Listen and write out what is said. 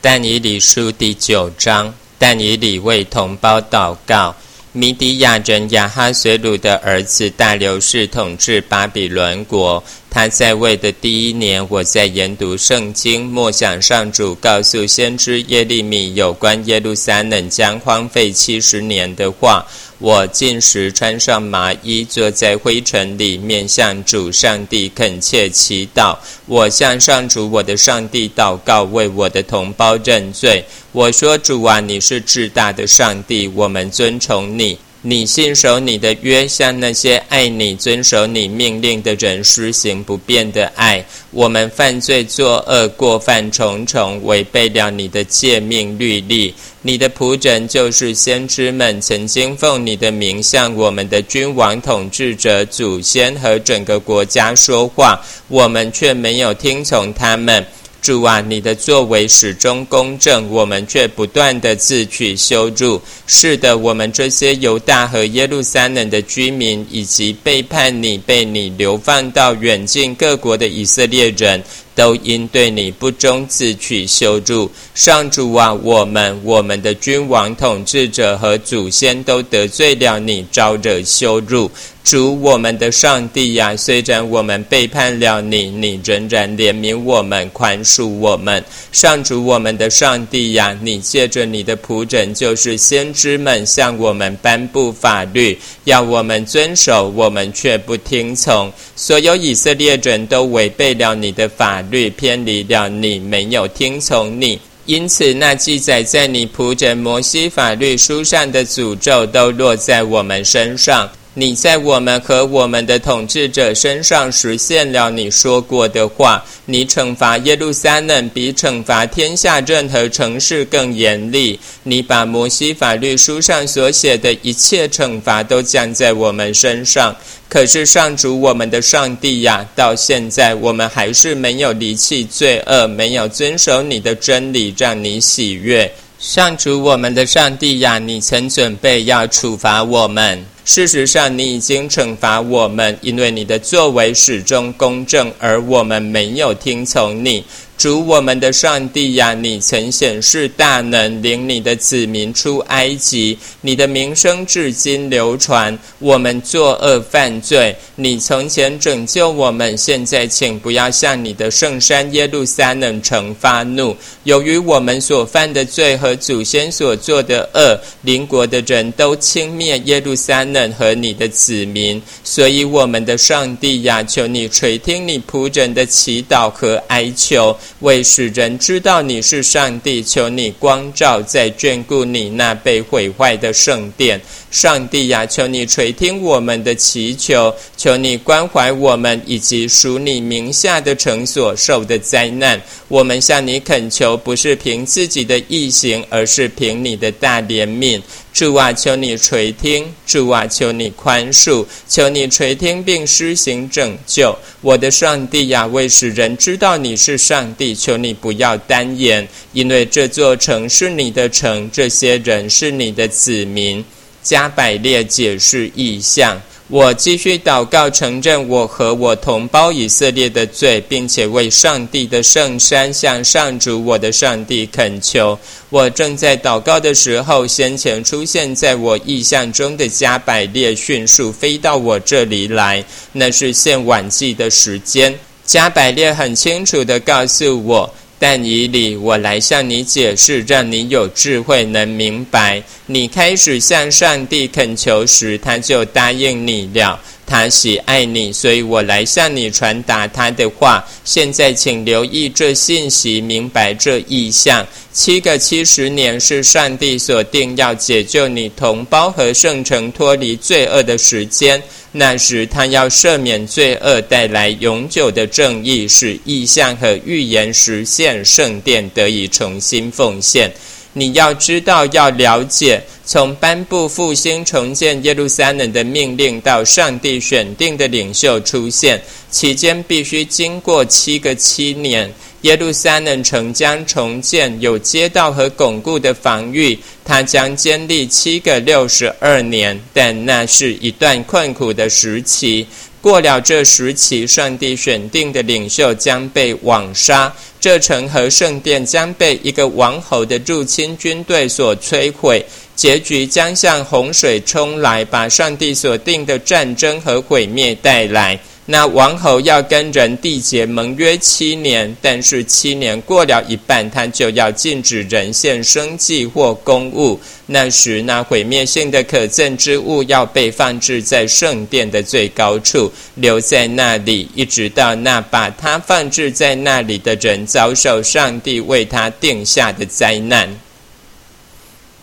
但以理书第9章，但以理为同胞祷告。米底亚人亚哈随鲁的儿子大流士统治巴比伦国。他在位的第1年，我在研读圣经，默想上主告诉先知耶利米有关耶路撒冷将荒废70年的话。我进食，穿上麻衣，坐在灰尘里，面向主上帝恳切祈祷。我向上主我的上帝祷告，为我的同胞认罪。我说，主啊，你是至大的上帝，我们尊崇你。你信守你的约，向那些爱你、遵守你命令的人施行不变的爱。我们犯罪作恶，过犯重重，违背了你的诫命律例。你的仆人就是先知们，曾经奉你的名向我们的君王、统治者、祖先和整个国家说话，我们却没有听从他们。主啊，你的作为始终公正，我们却不断地自取羞辱。是的，我们这些犹大和耶路撒冷的居民，以及背叛你、被你流放到远近各国的以色列人，都因对你不忠自取羞辱。上主啊，我们的君王、统治者和祖先都得罪了你，招惹羞辱。主我们的上帝啊，虽然我们背叛了你，你仍然怜悯我们，宽恕我们。上主我们的上帝啊，你借着你的仆人就是先知们向我们颁布法律，要我们遵守，我们却不听从。所有以色列人都违背了你的法律，偏离了你，没有听从你。因此，那记载在你仆人摩西法律书上的诅咒都落在我们身上。你在我们和我们的统治者身上实现了你说过的话。你惩罚耶路撒冷比惩罚天下任何城市更严厉。你把摩西法律书上所写的一切惩罚都降在我们身上。可是上主我们的上帝呀，到现在我们还是没有离弃罪恶，没有遵守你的真理，让你喜悦。上主我们的上帝呀，你曾准备要处罚我们。事实上，你已经惩罚我们，因为你的作为始终公正，而我们没有听从你。主我们的上帝呀，你曾显示大能，领你的子民出埃及，你的名声至今流传。我们作恶犯罪，你从前拯救我们，现在请不要向你的圣山耶路撒冷城发怒。由于我们所犯的罪和祖先所做的恶，邻国的人都轻蔑耶路撒冷和你的子民，所以我们的上帝呀，求你垂听你仆人的祈祷和哀求，为使人知道你是上帝，求你光照，再眷顾你那被毁坏的圣殿。上帝呀，求你垂听我们的祈求，求你关怀我们以及属你名下的城所受的灾难。我们向你恳求，不是凭自己的义行，而是凭你的大怜悯。主啊，求你垂听，主啊，求你宽恕，求你垂听并施行拯救。我的上帝呀，为使人知道你是上帝，求你不要单言，因为这座城是你的城，这些人是你的子民。加百列解释异象。我继续祷告，承认我和我同胞以色列的罪，并且为上帝的圣山向上主我的上帝恳求。我正在祷告的时候，先前出现在我异象中的加百列迅速飞到我这里来，那是献晚祭的时间。加百列很清楚地告诉我，但以理，我来向你解释，让你有智慧能明白。你开始向上帝恳求时，他就答应你了。他喜爱你，所以我来向你传达他的话。现在请留意这信息，明白这意象。7个70年是上帝所定要解救你同胞和圣城脱离罪恶的时间。那时他要赦免罪恶，带来永久的正义，使意象和预言实现，圣殿得以重新奉献。你要知道，要了解，从颁布复兴重建耶路撒冷的命令到上帝选定的领袖出现，期间必须经过7个7年。耶路撒冷城将重建，有街道和巩固的防御，它将坚立7个62年，但那是一段困苦的时期。 过了这时期，上帝选定的领袖将被网杀，这城和圣殿将被一个王侯的入侵军队所摧毁，结局将像洪水冲来，把上帝所定的战争和毁灭带来。那王侯要跟人缔结盟约7年，但是7年过了一半，他就要禁止人献生祭或公物。那时那毁灭性的可憎之物要被放置在圣殿的最高处，留在那里，一直到那把它放置在那里的人遭受上帝为他定下的灾难。